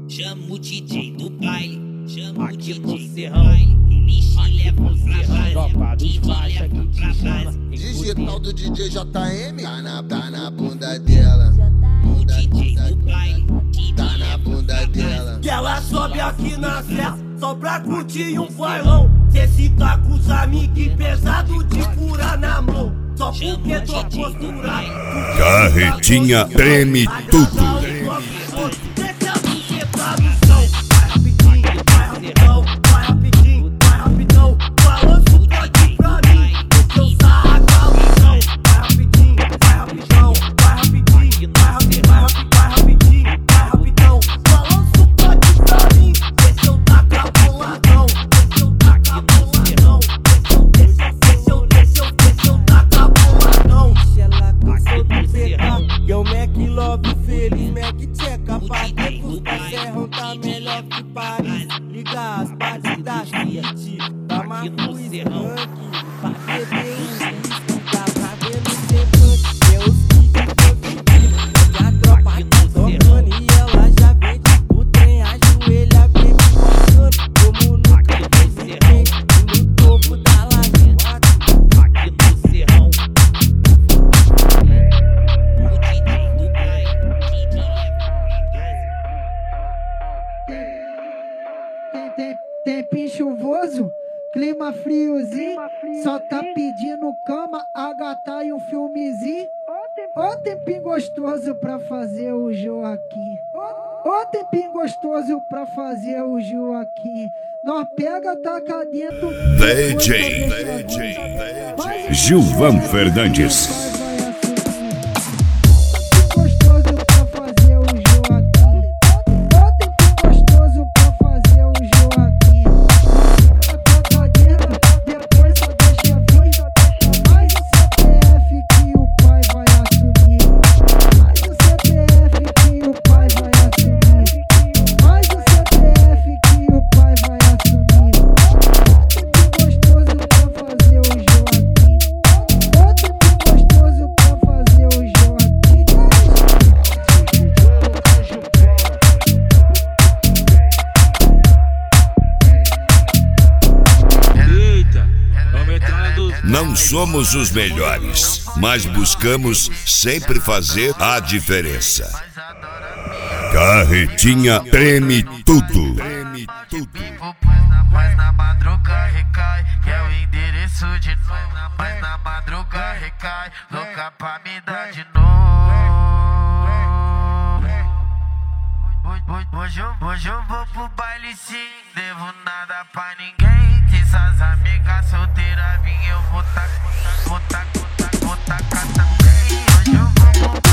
Chama o DJ do baile, chama o DJ do baile. Ele te leva pra base, te leva pra base. Digital do DJ JM, tá na bunda dela. O DJ do baile, Tá na bunda dela. Que ela sobe aqui na serra só pra curtir um bailão. Cê se tá com os amigos pesado de curar na mão. Só porque tô posturado. Carretinha treme tudo. Eu Mac Love feliz, Mac Tcheca, Patecos da Serra, tá melhor que Paris. Liga as bases da Fiat, da Macu e Funk, pra beber um whisky, dá pra ver no semblante. É os kicks, e a tropa tá tocando e ela já vem tipo trem, ajoelha bem me mostrando. Como nunca fez ninguém, no topo da lagoa. aqui no serrão. O DJ do baile, te leva pra base. Tempinho chuvoso, clima friozinho, só tá pedindo cama, agatar e um filmezinho. Ô tempinho gostoso pra fazer o Joaquim. Ô tempinho gostoso pra fazer o Joaquim. Nós pega, taca dentro. DJ Gilvan Fernandes. Não somos os melhores, mas buscamos sempre fazer a diferença. Carretinha treme tudo. Mas na madruga recai, que é o endereço de novo. Mas na madruga recai, louca pra me dar de novo. Hoje eu vou pro baile sim, devo nada pra ninguém. Que essas amigas solteiras vim, eu vou tacar também. Hoje eu vou pro